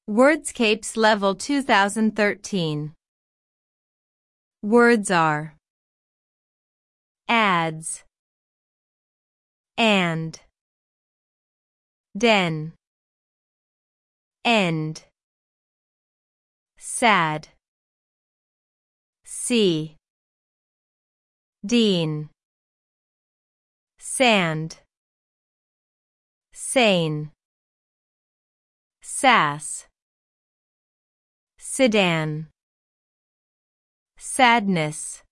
Wordscapes Level 2013. Words are ads, and, den, end, sad, see, dean, sand, sane, sass, sedan, sadness,